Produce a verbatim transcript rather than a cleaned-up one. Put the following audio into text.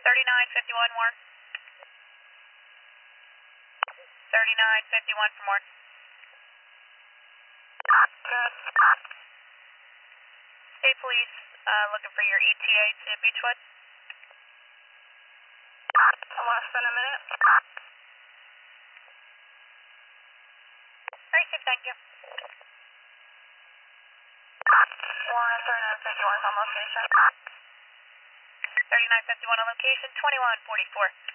thirty-nine fifty-one, Warren. thirty-nine fifty-one for Warren. State Police, uh, looking for your E T A to Beechwood. I want to spend a minute. Alright, good, thank you. Warren, thirty-nine fifty-one on location. thirty-nine fifty-one on location, twenty-one forty-four.